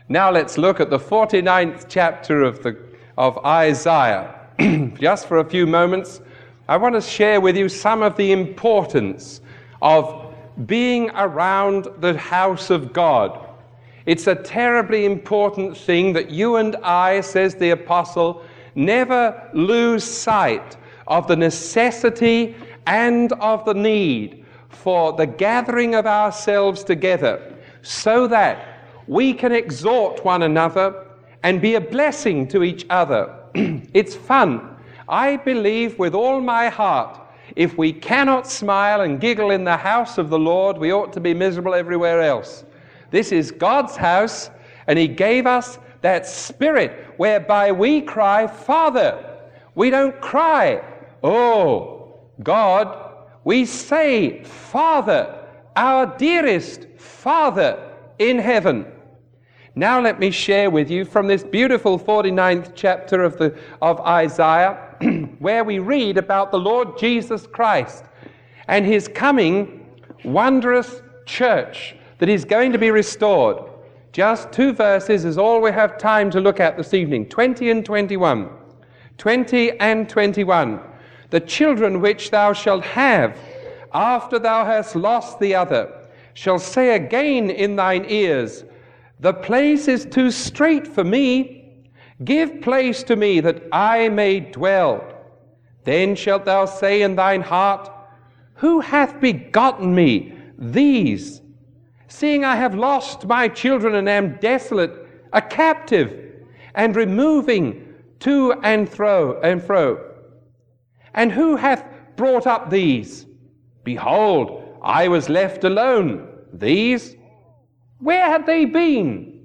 Now let's look at the 49th chapter of Isaiah. Just for a few moments, I want to share with you some of the importance of being around the house of God. It's a terribly important thing that you and I, says the apostle, never lose sight of the necessity and of the need for the gathering of ourselves together so that we can exhort one another and be a blessing to each other. It's fun. I believe with all my heart, if we cannot smile and giggle in the house of the Lord, we ought to be miserable everywhere else. This is God's house, and He gave us that spirit whereby we cry, Father. We don't cry, oh, God. We say, Father, our dearest Father in heaven. Now let me share with you from this beautiful 49th chapter of Isaiah, where we read about the Lord Jesus Christ and His coming wondrous church that is going to be restored. Just 2 verses is all we have time to look at this evening, 20 and 21. 20 and 21. The children which thou shalt have after thou hast lost the other shall say again in thine ears, the place is too strait for me. Give place to me that I may dwell. Then shalt thou say in thine heart, who hath begotten me these? Seeing I have lost my children and am desolate, a captive, and removing to and fro. And who hath brought up these? Behold, I was left alone. These? Where had they been?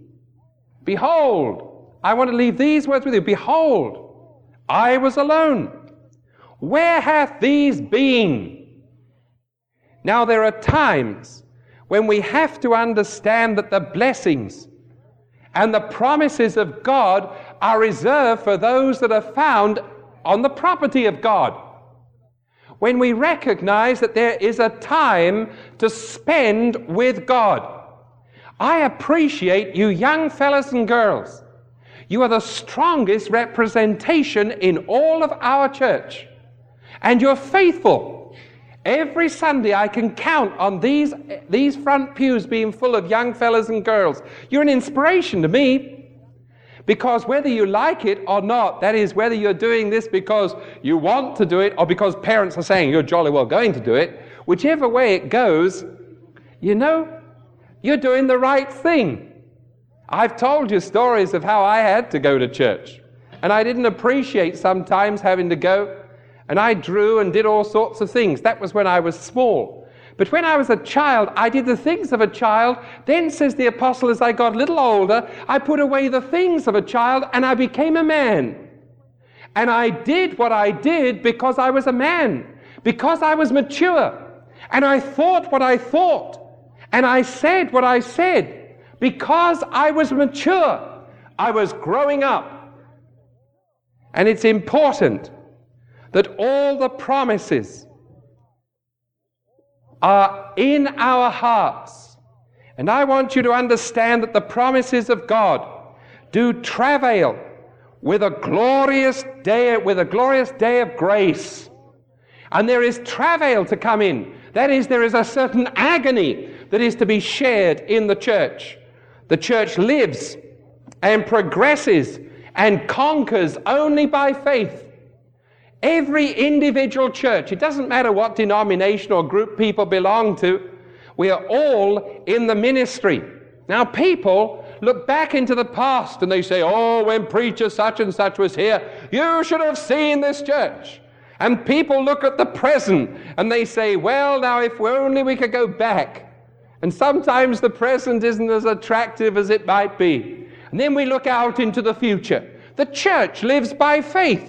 Behold, I want to leave these words with you. Behold, I was alone. Where hath these been? Now there are times when we have to understand that the blessings and the promises of God are reserved for those that are found on the property of God. When we recognize that there is a time to spend with God. I appreciate you young fellas and girls. You are the strongest representation in all of our church. And you're faithful. Every Sunday I can count on these front pews being full of young fellas and girls. You're an inspiration to me. Because whether you like it or not, that is, whether you're doing this because you want to do it or because parents are saying you're jolly well going to do it, whichever way it goes, you know, you're doing the right thing. I've told you stories of how I had to go to church. And I didn't appreciate sometimes having to go. And I drew and did all sorts of things. That was when I was small. But when I was a child, I did the things of a child. Then, says the apostle, as I got a little older, I put away the things of a child and I became a man. And I did what I did because I was a man, because I was mature. And I thought what I thought. And I said what I said because I was mature. I was growing up. And it's important that all the promises are in our hearts. And I want you to understand that the promises of God do travail with a glorious day of grace. And there is travail to come in. That is, there is a certain agony that is to be shared in the church. The church lives and progresses and conquers only by faith. Every individual church, it doesn't matter what denomination or group people belong to, we are all in the ministry. Now people look back into the past and they say, oh, when preacher such and such was here, you should have seen this church. And people look at the present and they say, well, now if only we could go back. And sometimes the present isn't as attractive as it might be. And then we look out into the future. The church lives by faith.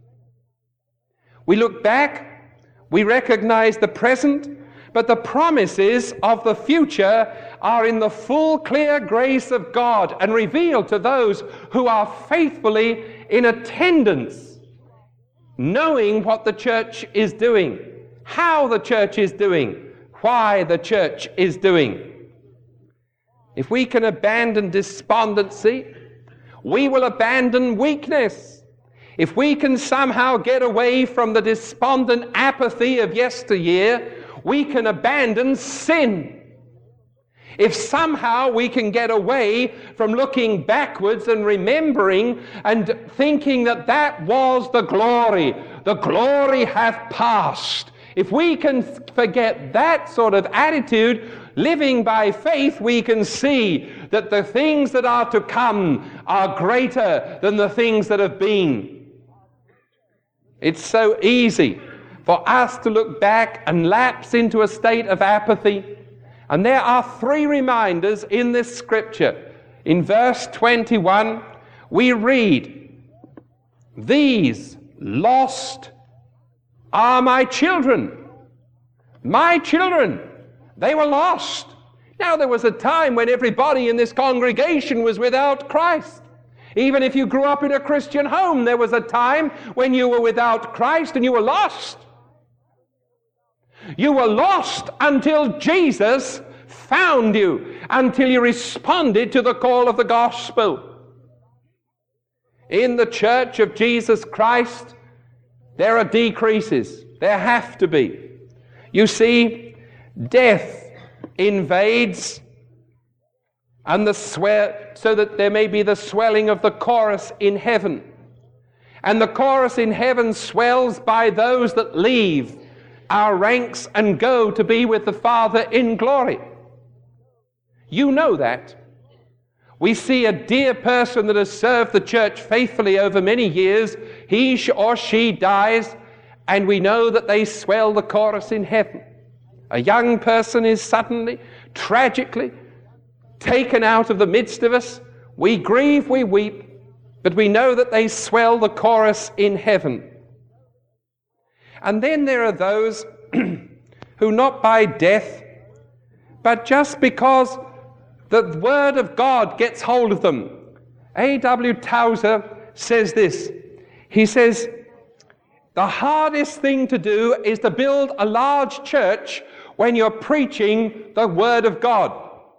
We look back, we recognize the present, but the promises of the future are in the full, clear grace of God and revealed to those who are faithfully in attendance, knowing what the church is doing, how the church is doing, why the church is doing. if we can abandon despondency, we will abandon weakness. If we can somehow get away from the despondent apathy of yesteryear, we can abandon sin. If somehow we can get away from looking backwards and remembering and thinking that that was the glory hath passed. If we can forget that sort of attitude, living by faith, we can see that the things that are to come are greater than the things that have been. It's so easy for us to look back and lapse into a state of apathy. And there are 3 reminders in this scripture. In verse 21, we read, "These lost are my children." My children, they were lost. Now, there was a time when everybody in this congregation was without Christ. Even if you grew up in a Christian home, there was a time when you were without Christ and you were lost. You were lost until Jesus found you, until you responded to the call of the gospel. In the church of Jesus Christ, there are decreases. There have to be. You see, death invades, and so that there may be the swelling of the chorus in heaven. And the chorus in heaven swells by those that leave our ranks and go to be with the Father in glory. You know that. We see a dear person that has served the church faithfully over many years. He or she dies, and we know that they swell the chorus in heaven. A young person is suddenly, tragically taken out of the midst of us. We grieve, we weep, but we know that they swell the chorus in heaven. And then there are those who, not by death, but just because the Word of God gets hold of them. A.W. Tozer says this. He says, the hardest thing to do is to build a large church when you're preaching the Word of God.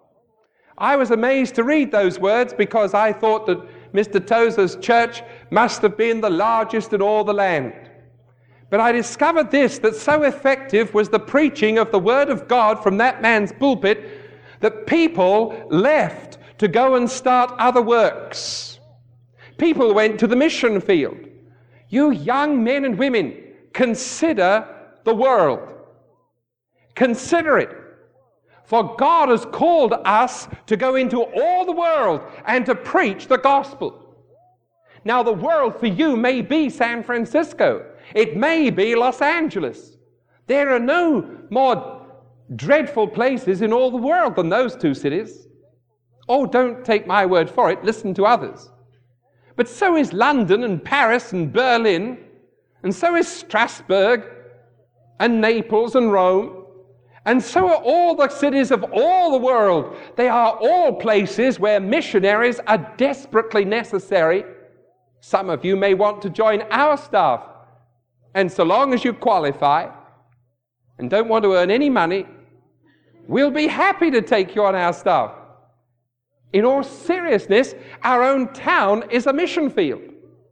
I was amazed to read those words because I thought that Mr. Tozer's church must have been the largest in all the land. But I discovered this, that so effective was the preaching of the Word of God from that man's pulpit that people left to go and start other works. People went to the mission field. You young men and women, consider the world. Consider it. For God has called us to go into all the world and to preach the gospel. Now, the world for you may be San Francisco. It may be Los Angeles. There are no more dreadful places in all the world than those 2 cities. Oh, don't take my word for it. Listen to others. But so is London and Paris and Berlin, and so is Strasbourg and Naples and Rome, and so are all the cities of all the world. They are all places where missionaries are desperately necessary. Some of you may want to join our staff, and so long as you qualify and don't want to earn any money, we'll be happy to take you on our staff. In all seriousness, our own town is a mission field.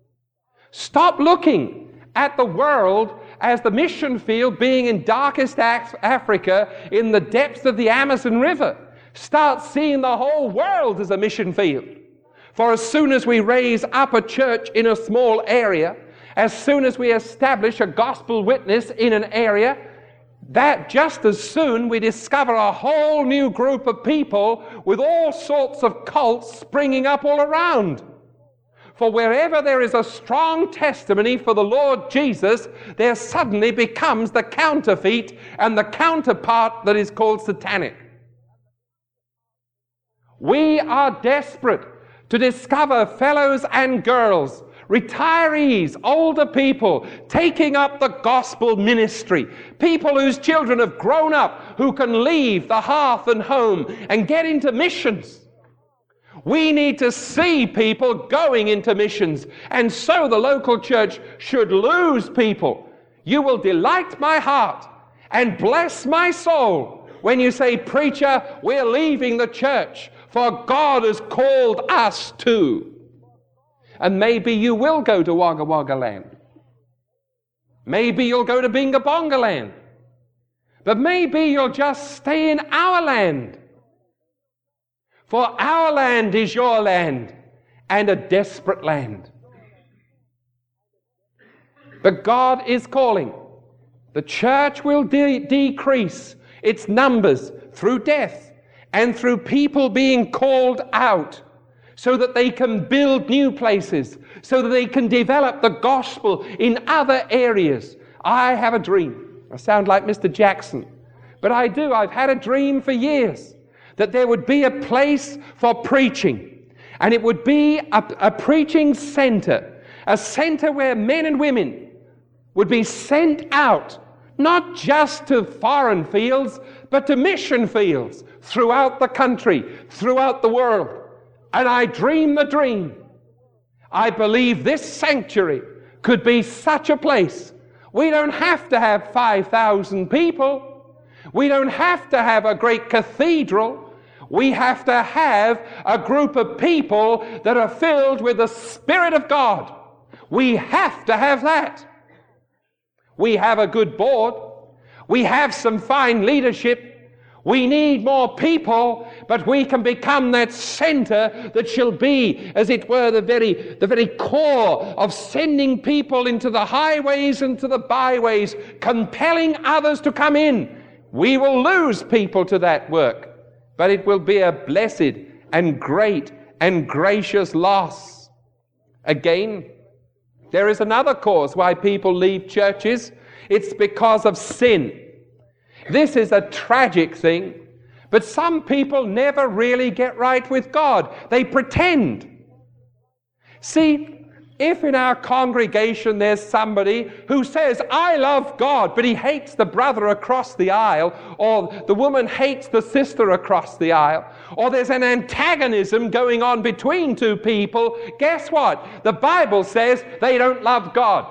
Stop looking at the world as the mission field being in darkest Africa in the depths of the Amazon River. Start seeing the whole world as a mission field. For as soon as we raise up a church in a small area, as soon as we establish a gospel witness in an area, that just as soon we discover a whole new group of people with all sorts of cults springing up all around. For wherever there is a strong testimony for the Lord Jesus, there suddenly becomes the counterfeit and the counterpart that is called satanic. We are desperate to discover fellows and girls, retirees, older people, taking up the gospel ministry, people whose children have grown up, who can leave the hearth and home and get into missions. We need to see people going into missions, and so the local church should lose people. You will delight my heart and bless my soul when you say, preacher, we're leaving the church, For God has called us too. And maybe you will go to Wagga Wagga land. Maybe you'll go to Binga Bonga land. But maybe you'll just stay in our land. For our land is your land, and a desperate land. But God is calling. The church will decrease its numbers through death and through people being called out so that they can build new places, so that they can develop the gospel in other areas. I have a dream. I sound like Mr. Jackson, but I do. I've had a dream for years that there would be a place for preaching, and it would be a preaching center, a center where men and women would be sent out, not just to foreign fields, but to mission fields throughout the country, throughout the world. And I dream the dream. I believe this sanctuary could be such a place. We don't have to have 5,000 people. We don't have to have a great cathedral. We have to have a group of people that are filled with the Spirit of God. We have to have that. We have a good board. We have some fine leadership. We need more people, but we can become that center that shall be, as it were, the very core of sending people into the highways and to the byways, compelling others to come in. We will lose people to that work, but it will be a blessed and great and gracious loss. Again, there is another cause why people leave churches. It's because of sin. This is a tragic thing, but some people never really get right with God. They pretend. See, if in our congregation there's somebody who says, I love God, but he hates the brother across the aisle, or the woman hates the sister across the aisle, or there's an antagonism going on between two people, guess what? The Bible says they don't love God.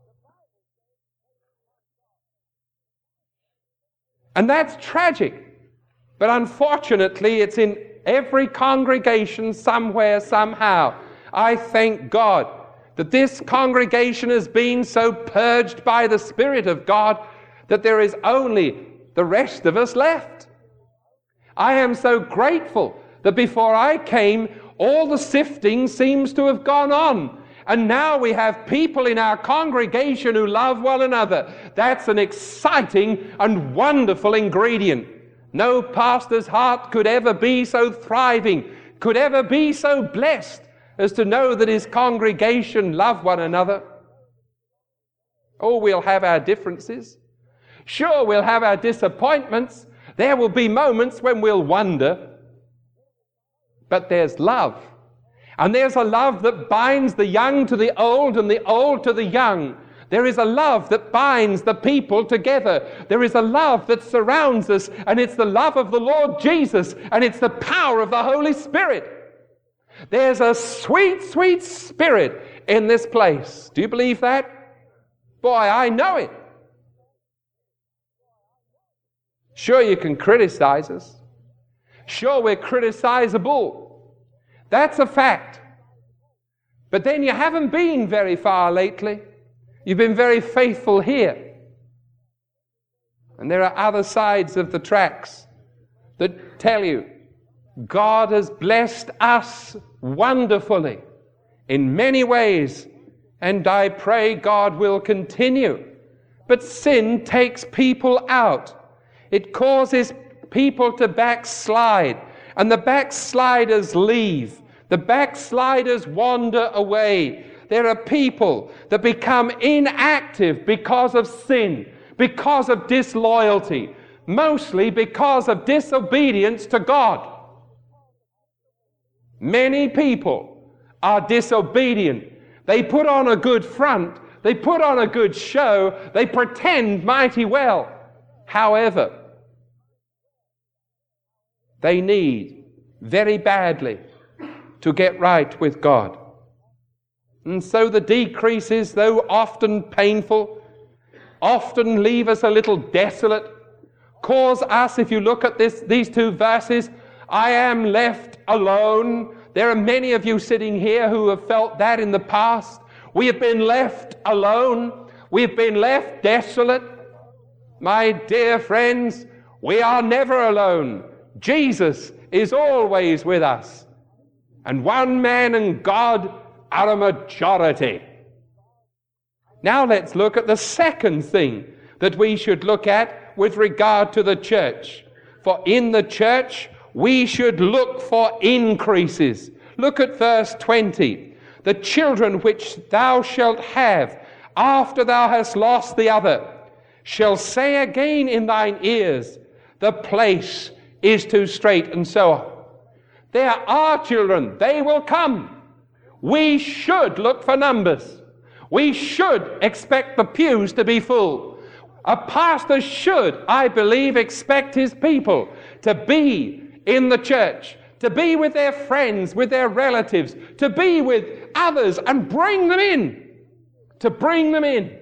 And that's tragic. But unfortunately, it's in every congregation somewhere, somehow. I thank God that this congregation has been so purged by the Spirit of God that there is only the rest of us left. I am so grateful that before I came, all the sifting seems to have gone on. And now we have people in our congregation who love one another. That's an exciting and wonderful ingredient. No pastor's heart could ever be so thriving, could ever be so blessed as to know that his congregation love one another. Oh, we'll have our differences. Sure, we'll have our disappointments. There will be moments when we'll wonder. But there's love. And there's a love that binds the young to the old and the old to the young. There is a love that binds the people together. There is a love that surrounds us, and it's the love of the Lord Jesus, and it's the power of the Holy Spirit. There's a sweet, sweet spirit in this place. Do you believe that? Boy, I know it. Sure, you can criticize us. Sure, we're criticizable. That's a fact. But then you haven't been very far lately. You've been very faithful here. And there are other sides of the tracks that tell you God has blessed us wonderfully in many ways, and I pray God will continue. But sin takes people out. It causes people to backslide, and the backsliders leave. The backsliders wander away. There are people that become inactive because of sin, because of disloyalty, mostly because of disobedience to God. Many people are disobedient. They put on a good front, they put on a good show, they pretend mighty well. However, they need very badly to get right with God. And so the decreases, though often painful, often leave us a little desolate, cause us, if you look at these two verses, I am left alone. There are many of you sitting here who have felt that in the past. We have been left alone. We've been left desolate. My dear friends, we are never alone. Jesus is always with us. And one man and God are a majority. Now let's look at the second thing that we should look at with regard to the church. For in the church, we should look for increases. Look at verse 20. The children which thou shalt have after thou hast lost the other shall say again in thine ears, the place is too strait, and so on. There are children, they will come. We should look for numbers. We should expect the pews to be full. A pastor should, I believe, expect his people to be in the church, to be with their friends, with their relatives, to be with others and bring them in. To bring them in.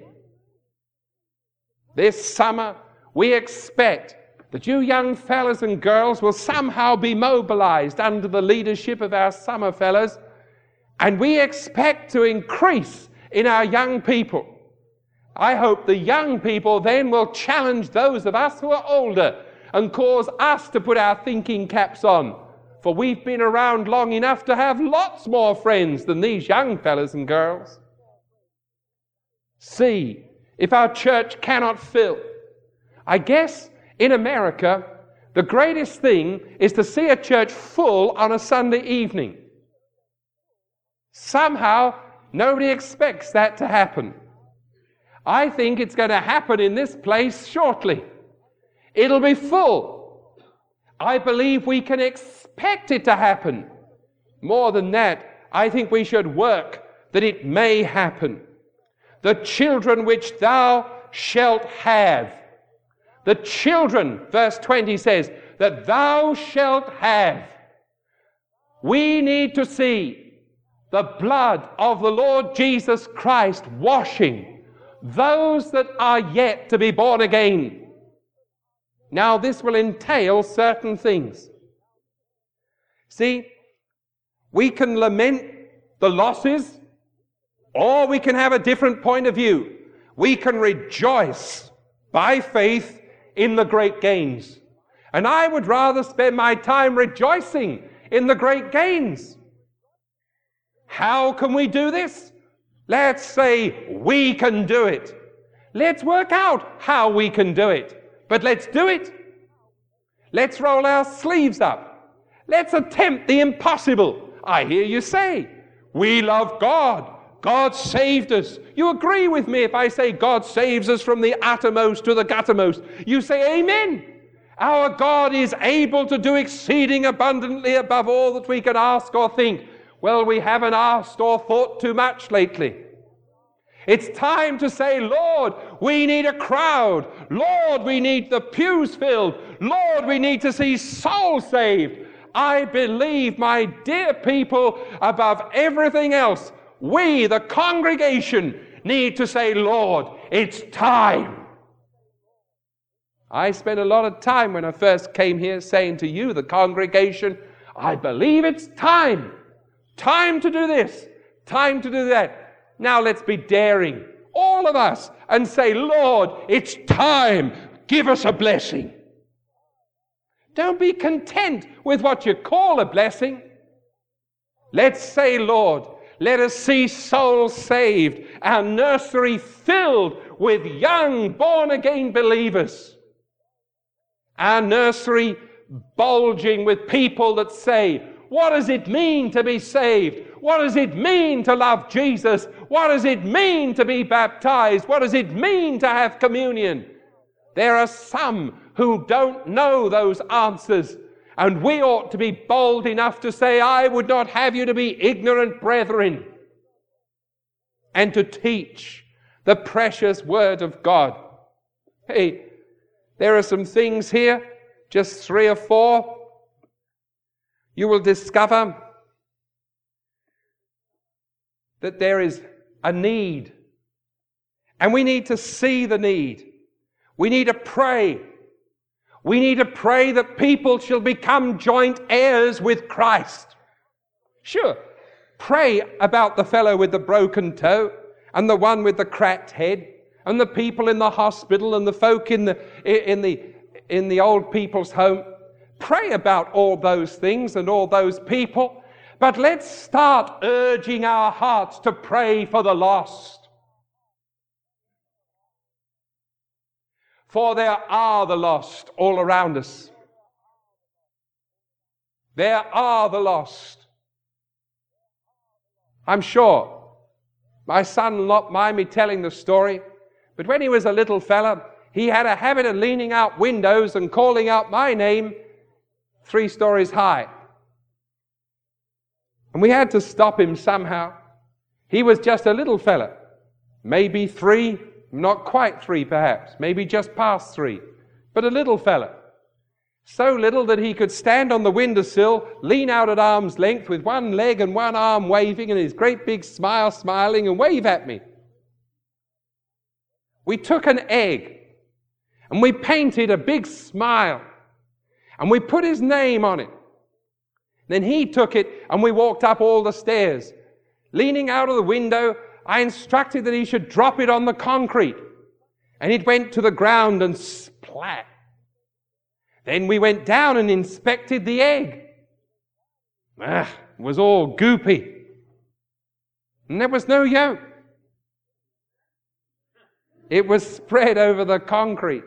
This summer, we expect that you young fellas and girls will somehow be mobilized under the leadership of our summer fellas, and we expect to increase in our young people. I hope the young people then will challenge those of us who are older and cause us to put our thinking caps on, for we've been around long enough to have lots more friends than these young fellas and girls. See if our church cannot fill. I guess in America, the greatest thing is to see a church full on a Sunday evening. Somehow, nobody expects that to happen. I think it's going to happen in this place shortly. It'll be full. I believe we can expect it to happen. More than that, I think we should work that it may happen. The children which thou shalt have. The children, verse 20 says, that thou shalt have. We need to see the blood of the Lord Jesus Christ washing those that are yet to be born again. Now this will entail certain things. See, we can lament the losses, or we can have a different point of view. We can rejoice by faith in the great gains. And I would rather spend my time rejoicing in the great gains. How can we do this? Let's say we can do it. Let's work out how we can do it. But let's do it. Let's roll our sleeves up. Let's attempt the impossible. I hear you say, we love God. God saved us. You agree with me if I say God saves us from the uttermost to the guttermost. You say amen. Our God is able to do exceeding abundantly above all that we can ask or think. Well, we haven't asked or thought too much lately. It's time to say, Lord, we need a crowd. Lord, we need the pews filled. Lord, we need to see souls saved. I believe, my dear people, above everything else, we, the congregation, need to say, Lord, it's time. I spent a lot of time when I first came here saying to you, the congregation, I believe it's time. Time to do this. Time to do that. Now let's be daring, all of us, and say, Lord, it's time. Give us a blessing. Don't be content with what you call a blessing. Let's say, Lord, let us see souls saved, our nursery filled with young born-again believers. Our nursery bulging with people that say, what does it mean to be saved? What does it mean to love Jesus? What does it mean to be baptized? What does it mean to have communion? There are some who don't know those answers, and we ought to be bold enough to say, I would not have you to be ignorant, brethren, and to teach the precious word of God. Hey, there are some things here, just 3 or 4. You will discover that there is a need, and we need to see the need. We need to pray. We need to pray that people shall become joint heirs with Christ. Sure, pray about the fellow with the broken toe and the one with the cracked head and the people in the hospital and the folk in the old people's home. Pray about all those things and all those people. But let's start urging our hearts to pray for the lost. For there are the lost all around us. There are the lost. I'm sure my son will not mind me telling the story, but when he was a little fella, he had a habit of leaning out windows and calling out my name 3 stories high. And we had to stop him somehow. He was just a little fella, maybe 3, not quite 3 perhaps, maybe just past 3, but a little fella. So little that he could stand on the windowsill, lean out at arm's length with one leg and one arm waving and his great big smile smiling and wave at me. We took an egg and we painted a big smile and we put his name on it. Then he took it and we walked up all the stairs. Leaning out of the window, I instructed that he should drop it on the concrete. And it went to the ground and splat. Then we went down and inspected the egg. It was all goopy. And there was no yolk. It was spread over the concrete.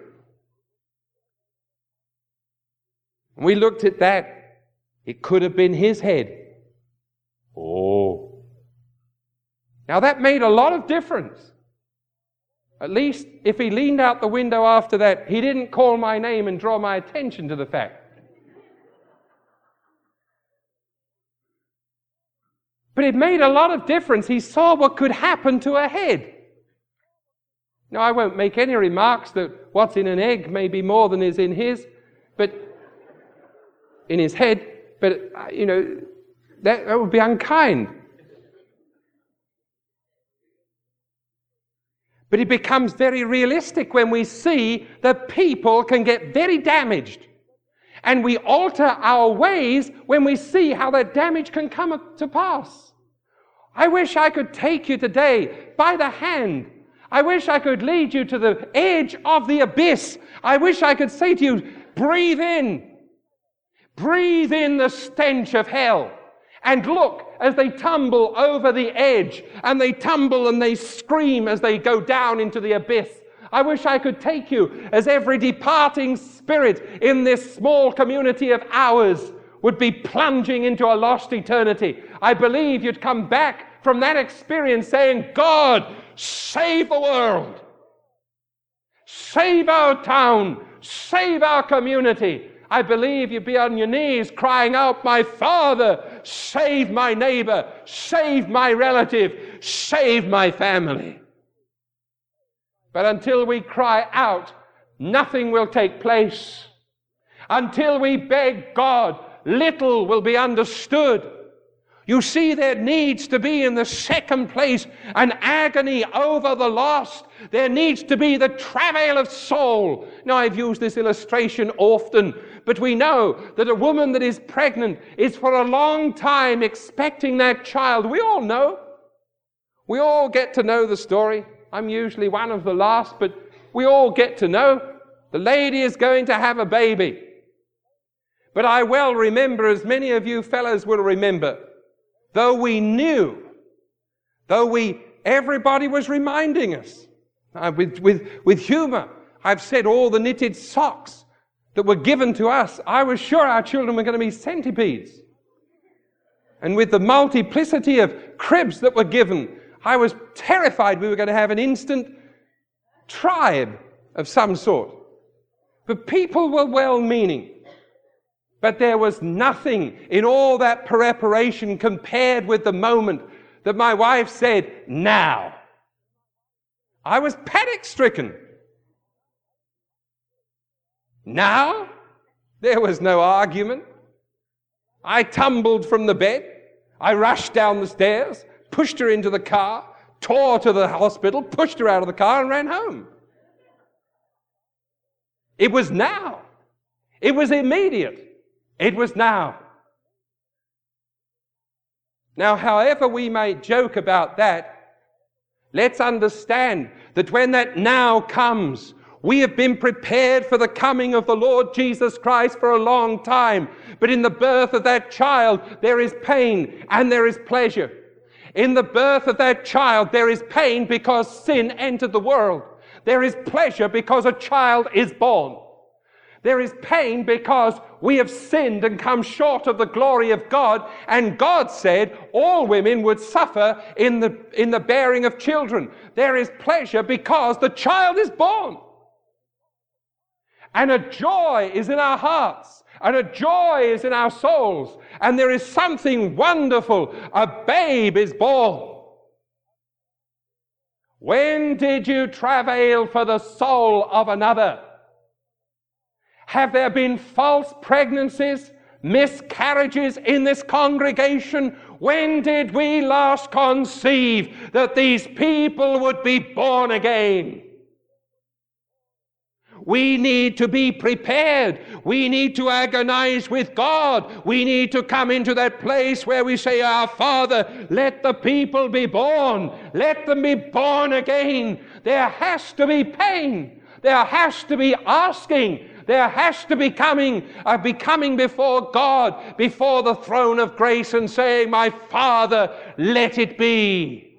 And we looked at that. It could have been his head. Oh. Now that made a lot of difference. At least if he leaned out the window after that, he didn't call my name and draw my attention to the fact. But it made a lot of difference. He saw what could happen to a head. Now I won't make any remarks that what's in an egg may be more than is in his, but in his head. But, that would be unkind. But it becomes very realistic when we see that people can get very damaged. And we alter our ways when we see how that damage can come to pass. I wish I could take you today by the hand. I wish I could lead you to the edge of the abyss. I wish I could say to you, breathe in. Breathe in the stench of hell and look as they tumble over the edge and they tumble and they scream as they go down into the abyss. I wish I could take you as every departing spirit in this small community of ours would be plunging into a lost eternity. I believe you'd come back from that experience saying, God, save the world. Save our town. Save our community. I believe you'd be on your knees crying out, my Father, save my neighbor, save my relative, save my family. But until we cry out, nothing will take place. Until we beg God, little will be understood. You see, there needs to be in the second place an agony over the lost. There needs to be the travail of soul. Now, I've used this illustration often, but we know that a woman that is pregnant is for a long time expecting that child. We all know. We all get to know the story. I'm usually one of the last, but we all get to know. The lady is going to have a baby. But I well remember, as many of you fellows will remember, though we knew, everybody was reminding us, with humor. I've said all the knitted socks that were given to us, I was sure our children were going to be centipedes. And with the multiplicity of cribs that were given, I was terrified we were going to have an instant tribe of some sort. But people were well-meaning. But there was nothing in all that preparation compared with the moment that my wife said, now. I was panic-stricken. Now? There was no argument. I tumbled from the bed. I rushed down the stairs, pushed her into the car, tore to the hospital, pushed her out of the car and ran home. It was now. It was immediate. It was now. Now, however we may joke about that, let's understand that when that now comes, we have been prepared for the coming of the Lord Jesus Christ for a long time. But in the birth of that child, there is pain and there is pleasure. In the birth of that child, there is pain because sin entered the world. There is pleasure because a child is born. There is pain because we have sinned and come short of the glory of God. And God said all women would suffer in the bearing of children. There is pleasure because the child is born. And a joy is in our hearts. And a joy is in our souls. And there is something wonderful. A babe is born. When did you travail for the soul of another? Have there been false pregnancies, miscarriages in this congregation? When did we last conceive that these people would be born again? We need to be prepared. We need to agonize with God. We need to come into that place where we say, Our Father, let the people be born. Let them be born again. There has to be pain. There has to be asking. There has to be coming before God, before the throne of grace and saying, My Father, let it be.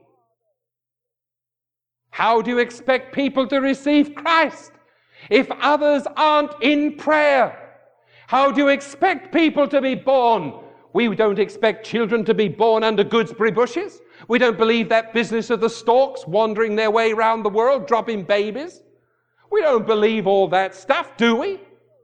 How do you expect people to receive Christ if others aren't in prayer? How do you expect people to be born? We don't expect children to be born under gooseberry bushes. We don't believe that business of the storks wandering their way around the world, dropping babies. We don't believe all that stuff, do we?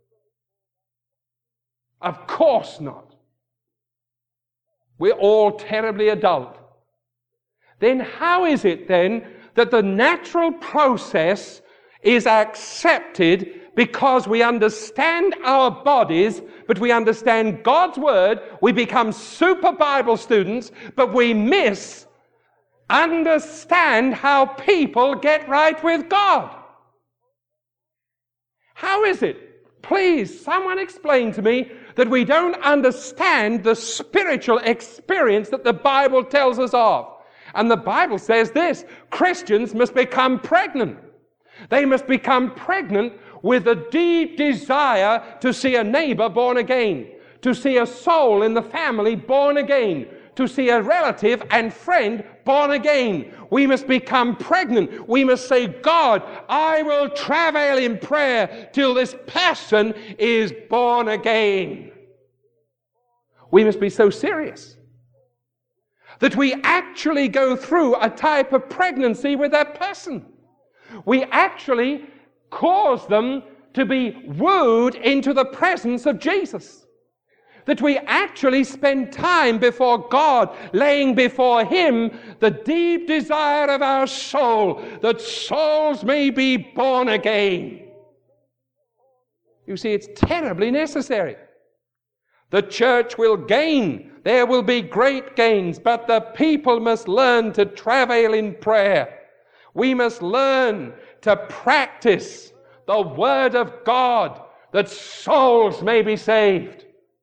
Of course not. We're all terribly adult. Then how is it then that the natural process is accepted because we understand our bodies, but we understand God's Word, we become super Bible students, but we understand how people get right with God? How is it? Please, someone explain to me that we don't understand the spiritual experience that the Bible tells us of. And the Bible says this: Christians must become pregnant. They must become pregnant with a deep desire to see a neighbor born again, to see a soul in the family born again, to see a relative and friend born again. We must become pregnant. We must say, God, I will travail in prayer till this person is born again. We must be so serious that we actually go through a type of pregnancy with that person. We actually cause them to be wooed into the presence of Jesus. That we actually spend time before God, laying before Him the deep desire of our soul, that souls may be born again. You see, it's terribly necessary. The church will gain. There will be great gains, but the people must learn to travail in prayer. We must learn to practice the Word of God, that souls may be saved.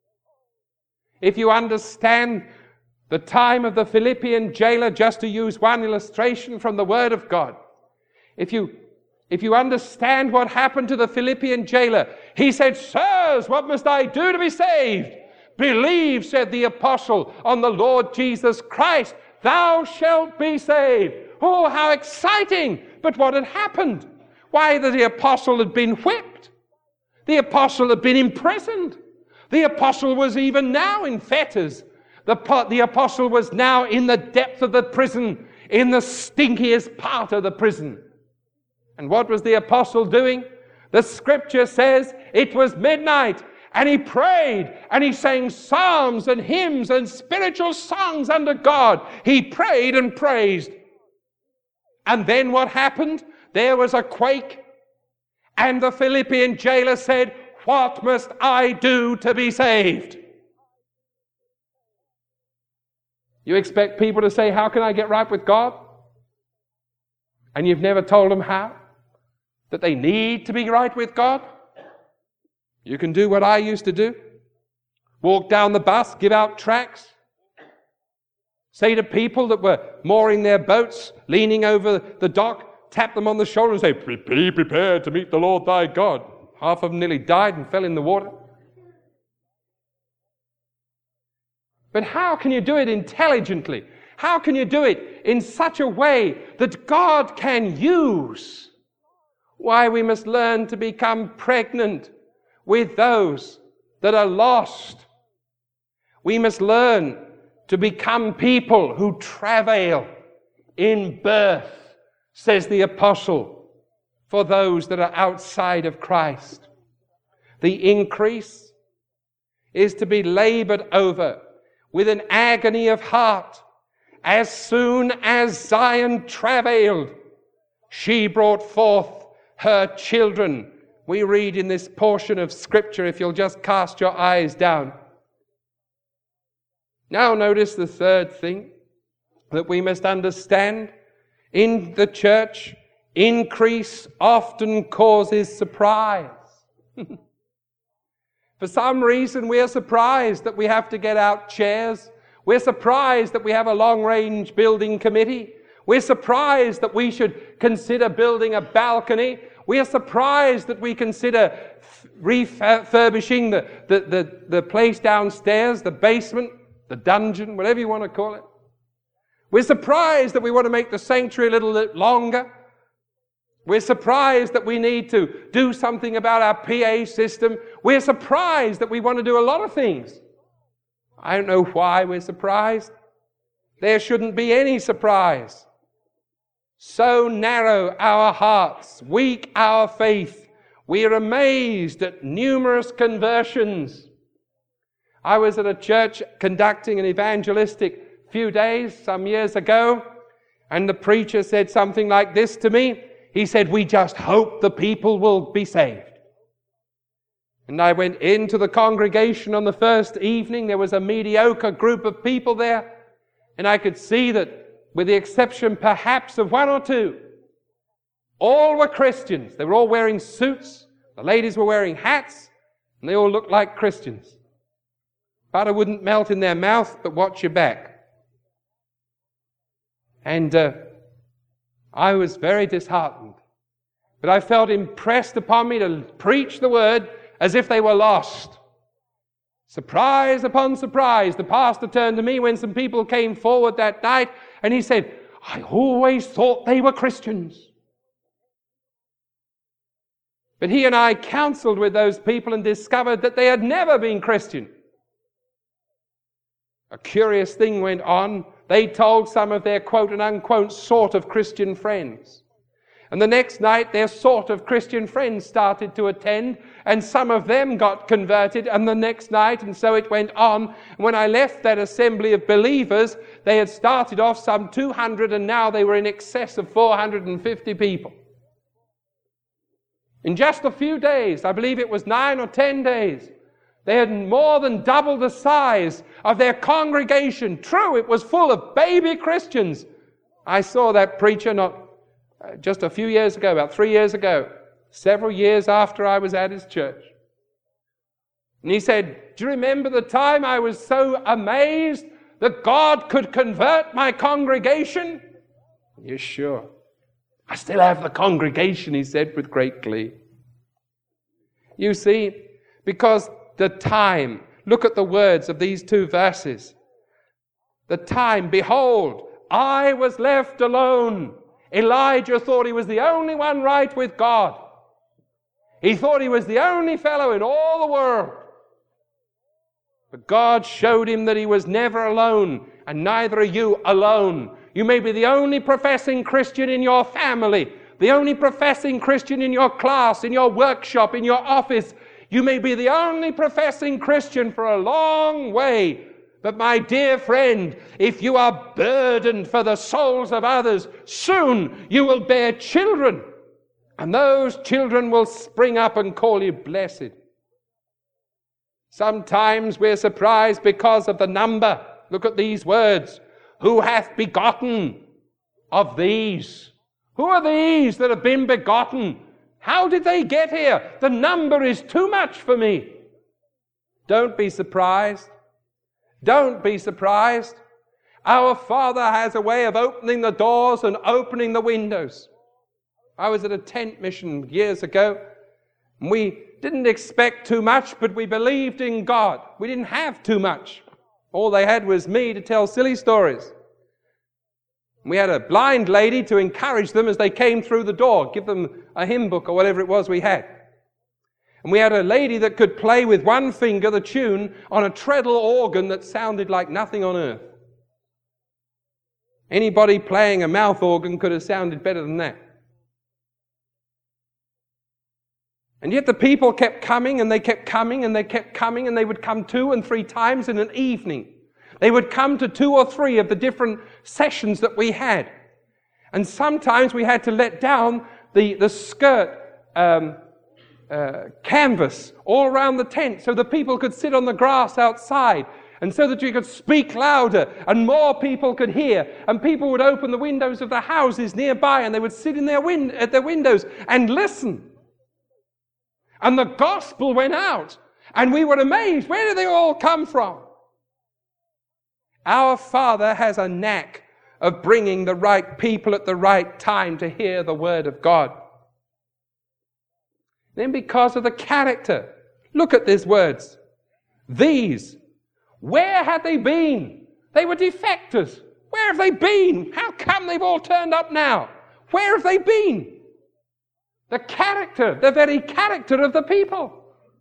If you understand the time of the Philippian jailer, just to use one illustration from the Word of God, if you understand what happened to the Philippian jailer, he said, Sirs, what must I do to be saved? Believe, said the apostle, on the Lord Jesus Christ, thou shalt be saved. Oh, how exciting! But what had happened? Why, the apostle had been whipped. The apostle had been imprisoned. The apostle was even now in fetters. The apostle was now in the depth of the prison, in the stinkiest part of the prison. And what was the apostle doing? The scripture says it was midnight, and he prayed, and he sang psalms and hymns and spiritual songs unto God. He prayed and praised. And then what happened? There was a quake, and the Philippian jailer said, What must I do to be saved? You expect people to say, How can I get right with God? And you've never told them how? That they need to be right with God? You can do what I used to do. Walk down the bus, give out tracts. Say to people that were mooring their boats, leaning over the dock, tap them on the shoulder and say, "Be prepared to meet the Lord thy God." Half of them nearly died and fell in the water. But how can you do it intelligently? How can you do it in such a way that God can use? Why, we must learn to become pregnant with those that are lost. We must learn to become people who travail in birth, says the apostle, for those that are outside of Christ. The increase is to be labored over with an agony of heart. As soon as Zion travailed, she brought forth her children. We read in this portion of Scripture, if you'll just cast your eyes down. Now notice the third thing that we must understand. In the church, increase often causes surprise. For some reason, we are surprised that we have to get out chairs. We're surprised that we have a long-range building committee. We're surprised that we should consider building a balcony. We are surprised that we consider refurbishing the place downstairs, the basement, the dungeon, whatever you want to call it. We're surprised that we want to make the sanctuary a little bit longer. We're surprised that we need to do something about our PA system. We're surprised that we want to do a lot of things. I don't know why we're surprised. There shouldn't be any surprise. So narrow our hearts, weak our faith. We are amazed at numerous conversions. I was at a church conducting an evangelistic few days, some years ago, and the preacher said something like this to me. He said, "We just hope the people will be saved." And I went into the congregation on the first evening. There was a mediocre group of people there, and I could see that, with the exception perhaps of one or two, all were Christians. They were all wearing suits. The ladies were wearing hats, and they all looked like Christians. Butter wouldn't melt in their mouth, but watch your back. And I was very disheartened. But I felt impressed upon me to preach the word as if they were lost. Surprise upon surprise. The pastor turned to me when some people came forward that night, and he said, "I always thought they were Christians." But he and I counseled with those people and discovered that they had never been Christian. A curious thing went on. They told some of their quote and unquote sort of Christian friends. And the next night, their sort of Christian friends started to attend, and some of them got converted, and the next night, and so it went on. And when I left that assembly of believers, they had started off some 200, and now they were in excess of 450 people. In just a few days, I believe it was 9 or 10 days, they had more than doubled the size of their congregation. True, it was full of baby Christians. I saw that preacher just a few years ago, about 3 years ago, several years after I was at his church. And he said, "Do you remember the time I was so amazed that God could convert my congregation?" "Yes, sure. I still have the congregation," he said with great glee. You see, because the time, look at the words of these two verses. The time, behold, I was left alone. Elijah thought he was the only one right with God. He thought he was the only fellow in all the world. But God showed him that he was never alone, and neither are you alone. You may be the only professing Christian in your family, the only professing Christian in your class, in your workshop, in your office. You may be the only professing Christian for a long way. But my dear friend, if you are burdened for the souls of others, soon you will bear children. And those children will spring up and call you blessed. Sometimes we're surprised because of the number. Look at these words. Who hath begotten of these? Who are these that have been begotten? How did they get here? The number is too much for me. Don't be surprised. Don't be surprised. Our Father has a way of opening the doors and opening the windows. I was at a tent mission years ago. And we didn't expect too much, but we believed in God. We didn't have too much. All they had was me to tell silly stories. We had a blind lady to encourage them as they came through the door, give them a hymn book or whatever it was we had. And we had a lady that could play with one finger the tune on a treadle organ that sounded like nothing on earth. Anybody playing a mouth organ could have sounded better than that. And yet the people kept coming, and they kept coming, and they kept coming, and they would come 2 and 3 times in an evening. They would come to 2 or 3 of the different sessions that we had. And sometimes we had to let down the skirt canvas all around the tent so the people could sit on the grass outside, and so that you could speak louder and more people could hear. And people would open the windows of the houses nearby, and they would sit in at their windows and listen. And the gospel went out, and we were amazed. Where did they all come from? Our Father has a knack of bringing the right people at the right time to hear the word of God. Then because of the character, look at these words. These, where had they been? They were defectors. Where have they been? How come they've all turned up now? Where have they been? The character, the very character of the people.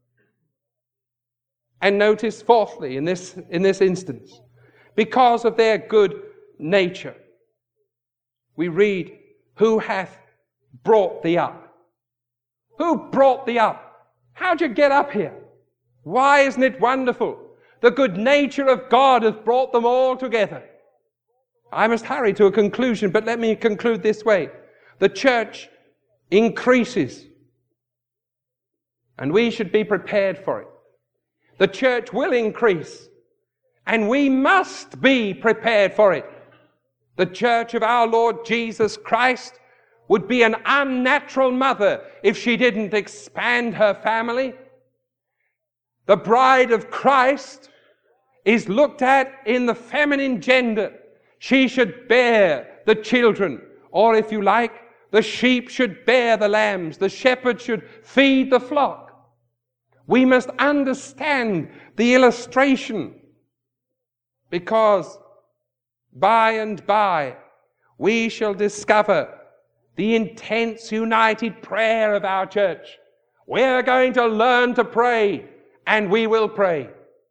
And notice fourthly, in this instance, because of their good nature, we read, who hath brought thee up? Who brought thee up? How'd you get up here? Why isn't it wonderful? The good nature of God hath brought them all together. I must hurry to a conclusion, but let me conclude this way. The church increases, and we should be prepared for it. The church will increase, and we must be prepared for it. The church of our Lord Jesus Christ would be an unnatural mother if she didn't expand her family. The bride of Christ is looked at in the feminine gender. She should bear the children, or if you like, the sheep should bear the lambs. The shepherd should feed the flock. We must understand the illustration, because by and by we shall discover the intense united prayer of our church. We're going to learn to pray, and we will pray.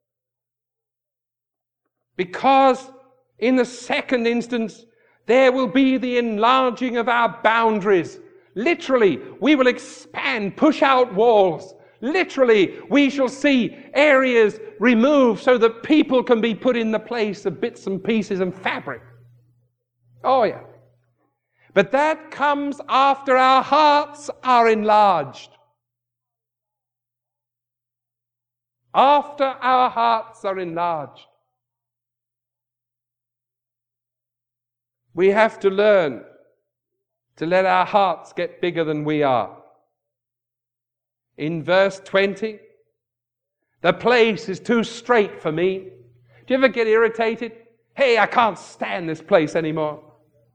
Because in the second instance, there will be the enlarging of our boundaries. Literally, we will expand, push out walls. Literally, we shall see areas removed so that people can be put in the place of bits and pieces and fabric. Oh yeah. But that comes after our hearts are enlarged. After our hearts are enlarged. We have to learn to let our hearts get bigger than we are. In verse 20, the place is too strait for me. Do you ever get irritated? Hey, I can't stand this place anymore.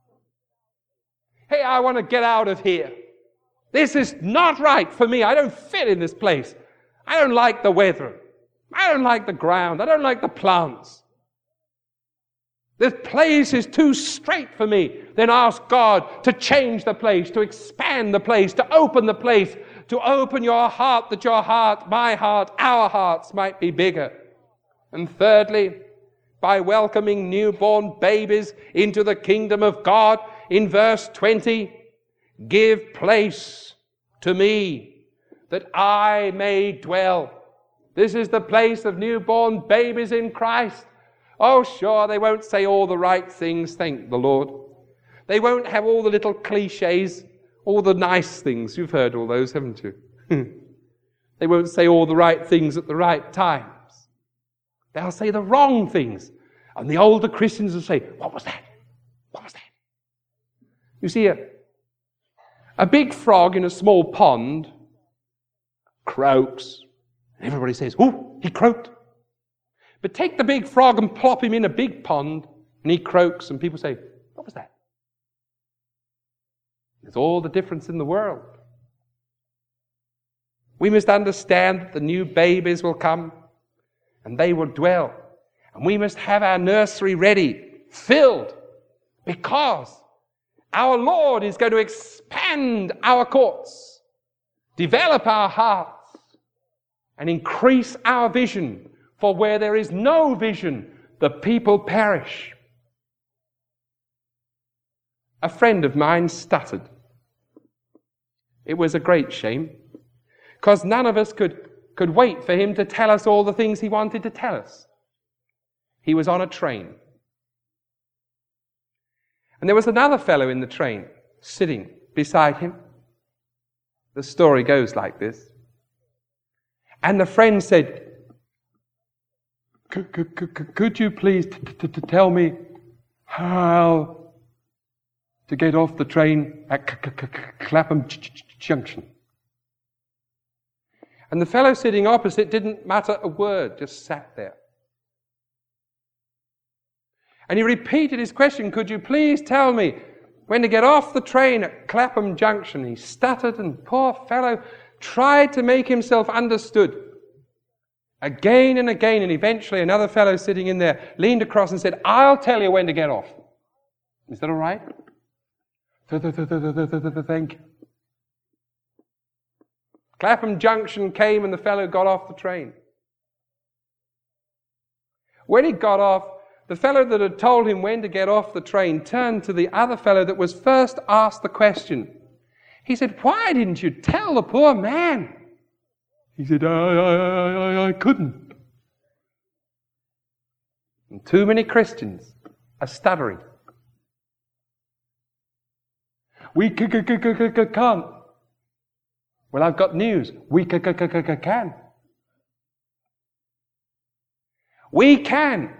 Hey, I want to get out of here. This is not right for me. I don't fit in this place. I don't like the weather. I don't like the ground. I don't like the plants. This place is too strait for me. Then ask God to change the place, to expand the place, to open the place, to open your heart, that your heart, my heart, our hearts might be bigger. And thirdly, by welcoming newborn babies into the kingdom of God, in verse 20, give place to me that I may dwell. This is the place of newborn babies in Christ. Oh, sure, they won't say all the right things, thank the Lord. They won't have all the little cliches, all the nice things. You've heard all those, haven't you? They won't say all the right things at the right times. They'll say the wrong things. And the older Christians will say, what was that? What was that? You see, A big frog in a small pond croaks. And everybody says, "Oh, he croaked." But take the big frog and plop him in a big pond, and he croaks, and people say, "What was that?" There's all the difference in the world. We must understand that the new babies will come, and they will dwell. And we must have our nursery ready, filled, because our Lord is going to expand our courts, develop our hearts, and increase our vision. For where there is no vision, the people perish. A friend of mine stuttered. It was a great shame, because none of us could wait for him to tell us all the things he wanted to tell us. He was on a train. And there was another fellow in the train sitting beside him. The story goes like this. And the friend said, Could you please tell me how to get off the train at Clapham Junction? And the fellow sitting opposite didn't mutter a word, just sat there. And he repeated his question, "Could you please tell me when to get off the train at Clapham Junction?" He stuttered, and poor fellow tried to make himself understood. Again and again, and eventually another fellow sitting in there leaned across and said, "I'll tell you when to get off." Is that all right? Thank you. Clapham Junction came and the fellow got off the train. When he got off, the fellow that had told him when to get off the train turned to the other fellow that was first asked the question. He said, "Why didn't you tell the poor man?" He said, I couldn't. And too many Christians are stuttering. We can't. Well, I've got news. We can. We can.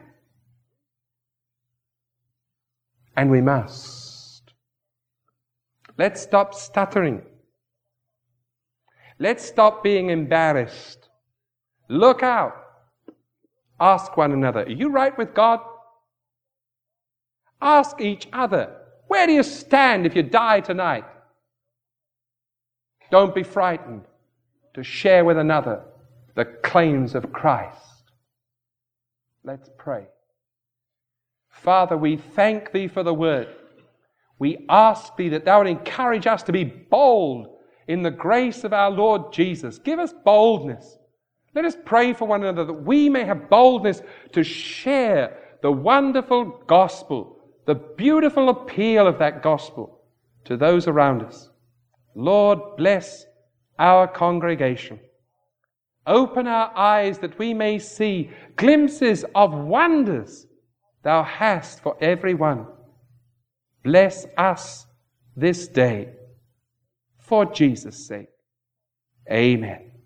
And we must. Let's stop stuttering. Let's stop being embarrassed. Look out. Ask one another, are you right with God? Ask each other, where do you stand if you die tonight? Don't be frightened to share with another the claims of Christ. Let's pray. Father, we thank Thee for the word. We ask Thee that Thou would encourage us to be bold in the grace of our Lord Jesus. Give us boldness. Let us pray for one another that we may have boldness to share the wonderful gospel, the beautiful appeal of that gospel to those around us. Lord, bless our congregation. Open our eyes that we may see glimpses of wonders Thou hast for everyone. Bless us this day. For Jesus' sake. Amen.